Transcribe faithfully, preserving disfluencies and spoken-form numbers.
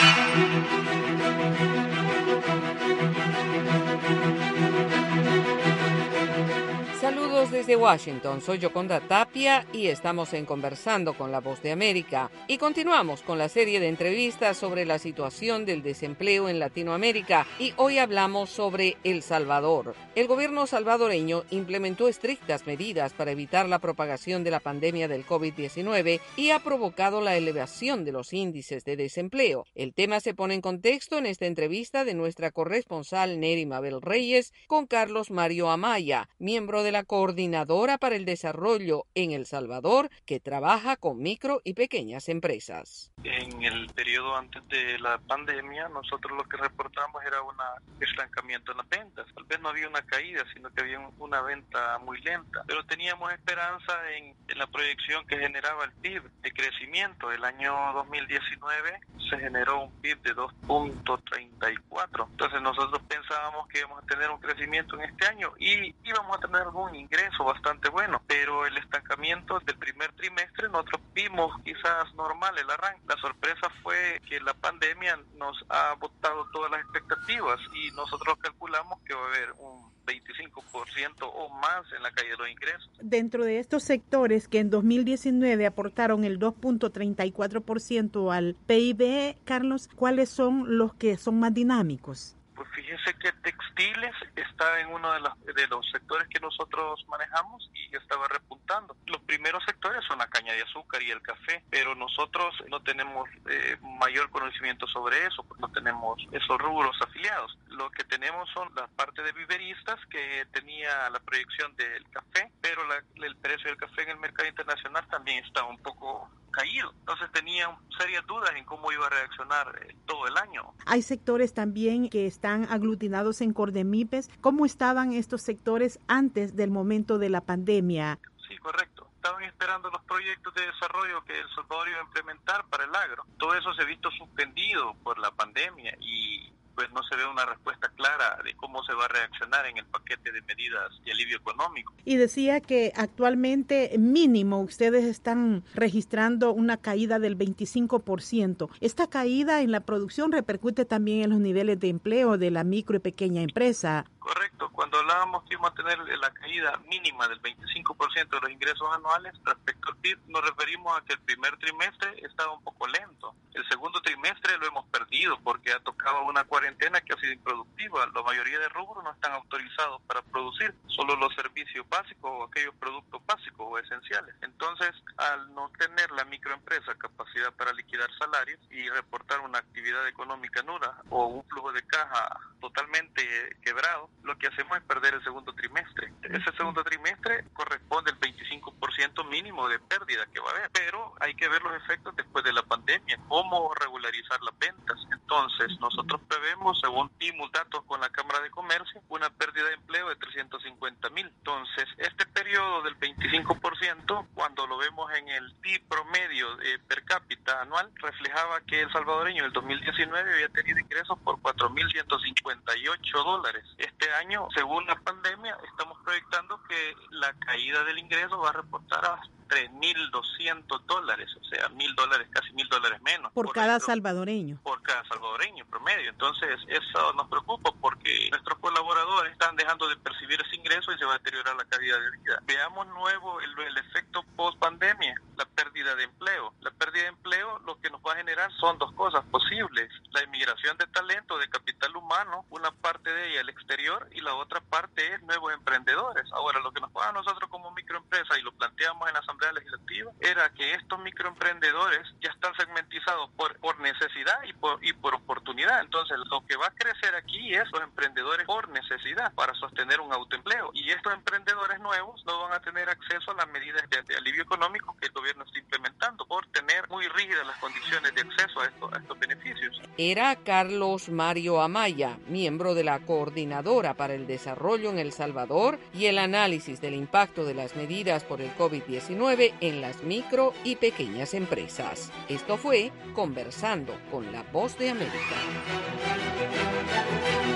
Saludos desde Washington, soy Yoconda Tapia y estamos en Conversando con la Voz de América. Y continuamos con la serie de entrevistas sobre la situación del desempleo en Latinoamérica y hoy hablamos sobre El Salvador. El gobierno salvadoreño implementó estrictas medidas para evitar la propagación de la pandemia del COVID diecinueve y ha provocado la elevación de los índices de desempleo. El tema se pone en contexto en esta entrevista de nuestra corresponsal Neri Mabel Reyes con Carlos Mario Amaya, miembro de la Coordinadora para el Desarrollo en El Salvador, que trabaja con micro y pequeñas empresas. En el periodo antes de la pandemia, nosotros lo que reportamos era un estancamiento en las ventas. Tal vez no había una caída, sino que había una venta muy lenta. Pero teníamos esperanza en, en la proyección que generaba el P I B de crecimiento. El año dos mil diecinueve se generó un P I B de dos punto treinta y cuatro. Entonces nosotros pensábamos que íbamos a tener un crecimiento en este año y íbamos a tener algún ingreso bastante bueno, pero el estancamiento del primer trimestre nosotros vimos quizás normal el arranque. La sorpresa fue que la pandemia nos ha botado todas las expectativas y nosotros calculamos que va a haber un veinticinco por ciento o más en la caída de los ingresos. Dentro de estos sectores que en dos mil diecinueve aportaron el dos punto treinta y cuatro por ciento al P I B, Carlos, ¿cuáles son los que son más dinámicos? Pues fíjese que textiles está en uno de los, de los sectores que nosotros manejamos y estaba repuntando. Los primeros sectores son la caña de azúcar y el café, pero nosotros no tenemos eh, mayor conocimiento sobre eso, porque no tenemos esos rubros afiliados. Lo que tenemos son la parte de viveristas, que tenía la proyección del café, pero la, el precio del café en el mercado internacional también está un poco caído. Entonces tenía serias dudas en cómo iba a reaccionar eh, todo el año. Hay sectores también que están aglutinados en Cordemipes. ¿Cómo estaban estos sectores antes del momento de la pandemia? Sí, correcto. Estaban esperando los proyectos de desarrollo que El Salvador iba a implementar para el agro. Todo eso se ha visto suspendido por la pandemia y pues no se ve una respuesta clara de cómo se va a reaccionar en el paquete de medidas de alivio económico. Y decía que actualmente mínimo ustedes están registrando una caída del veinticinco por ciento. ¿Esta caída en la producción repercute también en los niveles de empleo de la micro y pequeña empresa? Correcto. Cuando hablábamos que íbamos a tener la caída mínima del veinticinco por ciento de los ingresos anuales respecto al P I B, nos referimos a que el primer trimestre estaba un poco lento. El segundo trimestre lo hemos perdido porque ha tocado una cuarentena que ha sido improductiva. La mayoría de rubros no están autorizados para producir, solo los servicios básicos o aquellos productos básicos o esenciales. Entonces, al no tener la microempresa capacidad para liquidar salarios y reportar una actividad económica nula o un flujo de caja totalmente quebrado, lo que hacemos es perder el segundo trimestre. Ese segundo trimestre corresponde al veinticinco por ciento mínimo de pérdida que va a haber, pero hay que ver los efectos después de la pandemia, cómo regularizar las ventas. Entonces, nosotros prevemos, según dimos datos con la Cámara de Comercio, una pérdida de empleo de trescientos cincuenta mil. Entonces, este periodo del veinticinco por ciento, cuando lo vemos en el P I B promedio eh, per cápita anual, reflejaba que el salvadoreño en el dos mil diecinueve había tenido ingresos por cuatro mil ciento cincuenta y ocho dólares. Este año, según la pandemia, estamos proyectando que la caída del ingreso va a reportar a tres mil doscientos dólares, o sea, mil dólares, casi mil dólares menos. Por, por cada eso, salvadoreño. Por cada salvadoreño promedio. Entonces, eso nos preocupa porque nuestros colaboradores están dejando de percibir ese ingreso y se va a deteriorar la calidad de vida. Veamos nuevo el, el efecto post-pandemia, la pérdida de empleo. La pérdida de empleo lo que nos va a generar son dos cosas posibles. La inmigración de talento, de capital humano, una parte de ella al exterior y la otra parte es nuevos emprendedores. Ahora, lo que nos pasa a nosotros como microempresa, y lo planteamos en la Asamblea Legislativa, era que estos microemprendedores ya están segmentizados por, por necesidad y por, y por oportunidad. Entonces, lo que va a crecer aquí es los emprendedores por necesidad para sostener un autoempleo. Y estos emprendedores nuevos no van a tener acceso a las medidas de, de alivio económico que el gobierno está implementando por tener muy rígidas las condiciones de acceso a estos, a estos beneficios. Era Carlos Mario Amaya, miembro de la Coordinadora para el Desarrollo en El Salvador y el análisis del impacto de las medidas por el COVID diecinueve en las micro y pequeñas empresas. Esto fue Conversando con la Voz de América.